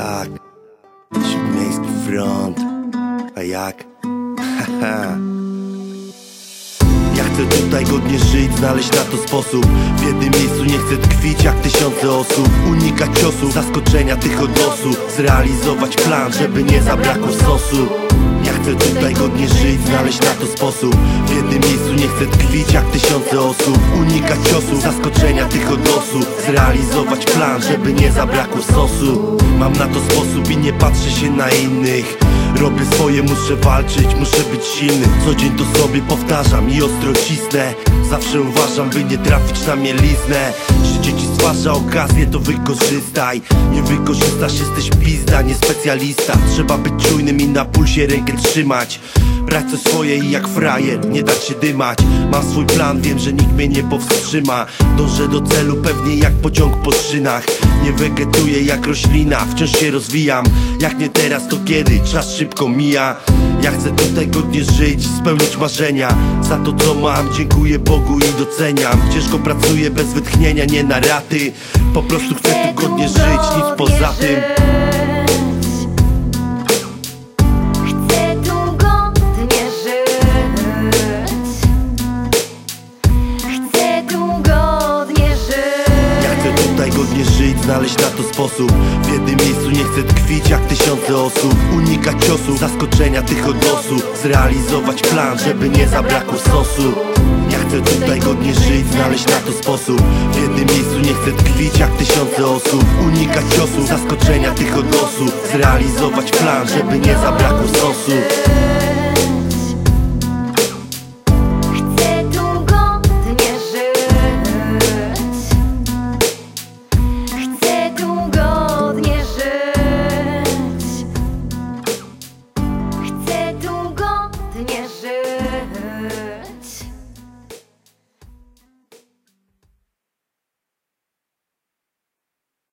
Tak, Śródmiejski front. A jak? Haha. Ja chcę tutaj godnie żyć, znaleźć na to sposób. W jednym miejscu nie chcę tkwić jak tysiące osób. Unikać ciosów, zaskoczenia tych od losu. Zrealizować plan, żeby nie zabrakło sosu. Ja chcę tutaj godnie żyć, znaleźć na to sposób. W jednym miejscu nie chcę tkwić jak tysiące osób. Unikać ciosów, zaskoczenia tych od losu. Zrealizować plan, żeby nie zabrakło sosu. Mam na to sposób i nie patrzę się na innych. Robię swoje, muszę walczyć, muszę być silny. Co dzień to sobie powtarzam i ostro cisnę. Zawsze uważam, by nie trafić na mieliznę. Życie ci stwarza okazję, to wykorzystaj. Nie wykorzystasz, jesteś pizda, nie specjalista. Trzeba być czujnym i na pulsie rękę trzymać. Brać coś swoje i jak frajer, nie dać się dymać. Mam swój plan, wiem, że nikt mnie nie powstrzyma. Dążę do celu pewnie jak pociąg po szynach. Nie wegetuję jak roślina, wciąż się rozwijam. Jak nie teraz, to kiedy? Czas szybko mija. Ja chcę tutaj godnie żyć, spełnić marzenia. Za to co mam, dziękuję Bogu i doceniam. Ciężko pracuję bez wytchnienia, nie na raty. Po prostu chcę tu godnie żyć, nic poza tym. Godnie żyć, znaleźć na to sposób. W jednym miejscu nie chcę tkwić jak tysiące osób. Unikać ciosów, zaskoczenia tych od losu. Zrealizować plan, żeby nie zabrakło sosu. Ja chcę tutaj godnie żyć, znaleźć na to sposób. W jednym miejscu nie chcę tkwić jak tysiące osób. Unikać ciosów, zaskoczenia tych od losu. Zrealizować plan, żeby nie zabrakło sosu.